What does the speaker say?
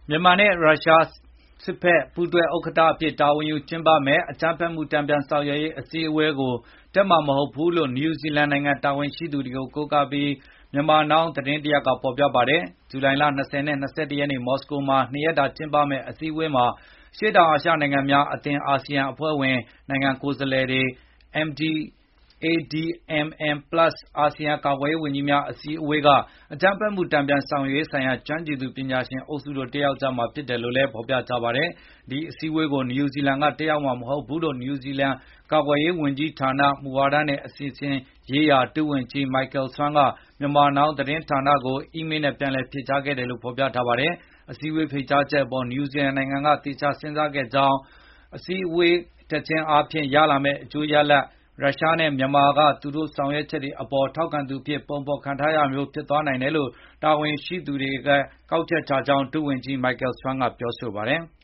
မြန်မာနဲ့ရုရှားစစ်ဘက်ပူးတွဲဥက္ကဋ္ဌအဖြစ်တာဝန်ယူကျင်းပမယ့်အကြမ်းဖက်မှုတန်ပြန်ဆောင်ရွက်ရေးအစည်းအဝေးကိုတက်မှာမဟုတ်ဘူးလို့နယူးဇီလန်နိုင်ငံတာဝန်ရှိသူတွေကိုကိုးကားပြီး Myanmar Now သတင်းတရပ်ကဖော်ပြပါတယ်။ ဇူလိုင်လ 20 နဲ့ 21 ရက်နေ့မော်စကိုမှာ2 ရက်တာကျင်းပမယ့်အစည်းအဝေးမှာအရှေ့တောင်အာရှနိုင်ငံများအသင်းအာဆီယံအဖွဲ့ဝင်နိုင်ငံကိုယ်စားလှယ်တွေ ADMM+ အာဆီယံကာကွယ်ရေးဝန်ကြီးများအစည်းအဝေးကအကြမ်းဖက်မှုတန်ပြန်ဆောင်ရွက်ရေးဆိုင်ရာကျွမ်းကျင်သူပညာရှင်အုပ်စုတို့တက်ရောက်ကြမှာဖြစ်တယ်လို့လည်းဖော်ပြကြပါတယ်။ ဒီအစည်းအဝေးကိုနယူးဇီလန်ကတက်ရောက်မှာမဟုတ်ဘူးလို့နယူးဇီလန်ကာကွယ်ရေးဝန်ကြီးဌာနမူဝါဒနဲ့အစီအစဉ်ရေးရာဒုဝန်ကြီး Michael Swain က Myanmar Now သတင်းဌာနကိုအီးမေးလ်နဲ့ပြန်လည်ဖြေကြားခဲ့တယ်လို့ဖော်ပြထားပါတယ်။ အစည်းအဝေးဖိတ်ကြားချက်အပေါ်နယူးဇီလန်နိုင်ငံကသေချာစဉ်းစားခဲ့ကြောင်းအစည်းအဝေးတက်ခြင်းအားဖြင့်ရလာမယ့်အကျိုးရလဒ်ရုရှားနဲ့မြန်မာကသူတို့ဆောင်ရွက်ချက်တွေအပေါ်ထောက်ခံသူအဖြစ်ပုံဖေါ်ခံထားရတာမျိုးဖြစ်သွားနိုင်တယ်လို့တာဝန်ရှိသူတွေကကောက်ချက်ချကြောင်းဒုဝန်ကြီး Michael Swain ကပြောဆိုပါတယ်။